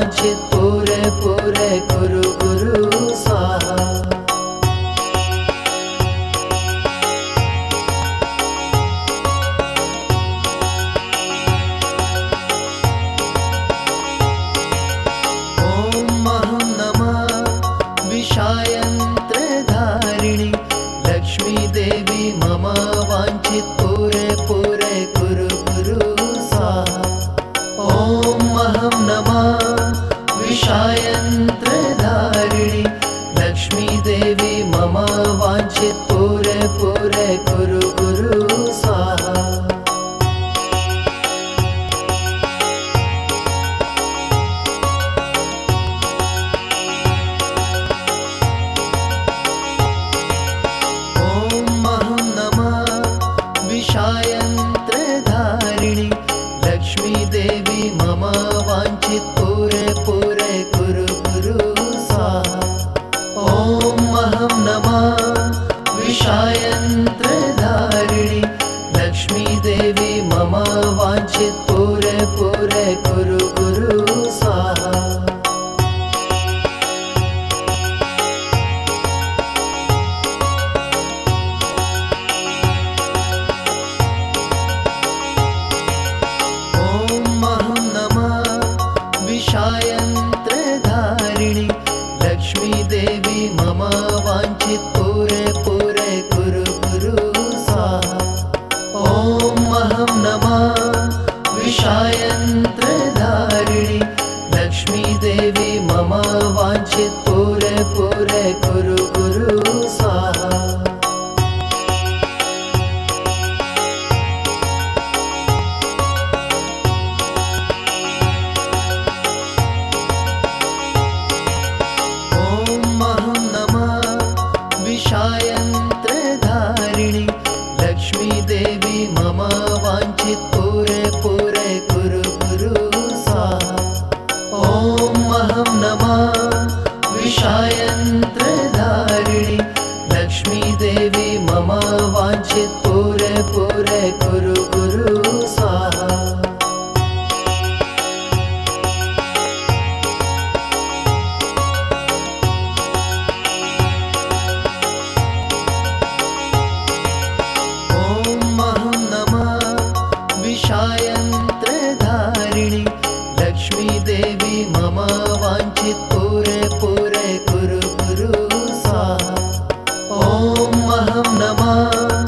वाञ्छित पूरे पूरे कुरु गुरु स्वाहा। विषायन्त्रधारिणि लक्ष्मी देवी मम वाञ्छित पूरे पूरे कुरु गुरु स्वाहा। ॐ अहं नमः विषायन्त्रधारिणि लक्ष्मी देवी मम वाञ्छित पूरे पूरे कुरु गुरु स्वाहा। विषायन्त्रधारिणि लक्ष्मी देवी मम वाञ्छित पूरे पूरे कुरु गुरु स्वाहा। ॐ अहं नमः विषायन्त्रधारिणि लक्ष्मी देवी मम वाञ्छित पूरे पूरे कुरु गुरु स्वाहा। विषायन्त्रधारिणि लक्ष्मी देवी मम वाञ्छित पूरे पूरे कुरु गुरु स्वाहा। ॐ अहं नमः विषायन्त्रधारिणि लक्ष्मी देवी मम वाञ्छित पूरे पूरे कुरु गुरु स्वाहा। विषायन्त्रधारिणि लक्ष्मी देवी मम वाञ्छित पूरे पूरे कुरु गुरु स्वाहा। ॐ अहं नमः विषायन्त्रधारिणि लक्ष्मी देवी मम वाञ्छित पूरे पूरे कुरु गुरु स्वाहा। विषायन्त्रधारिणि लक्ष्मी देवी मम वाञ्छित पूरे पूरे कुरु गुरु स्वाहा। ॐ अहं नमः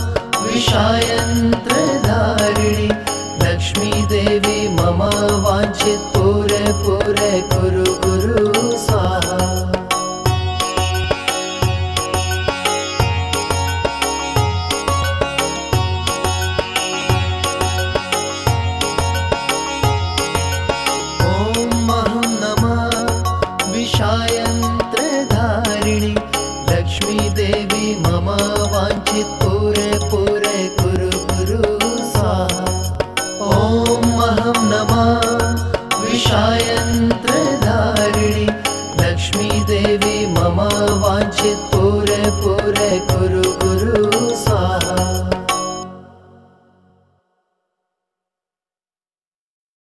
विषायन्त्रधारिणि लक्ष्मी देवी मम वाञ्छित पूरे पूरे कुरु गुरु स्वाहा। विषायन्त्रधारिणि लक्ष्मी देवी मम वाञ्छित पूरे पूरे कुरु गुरु स्वाहा। ॐ अहं नमः विषायन्त्रधारिणि लक्ष्मी देवी मम वाञ्छित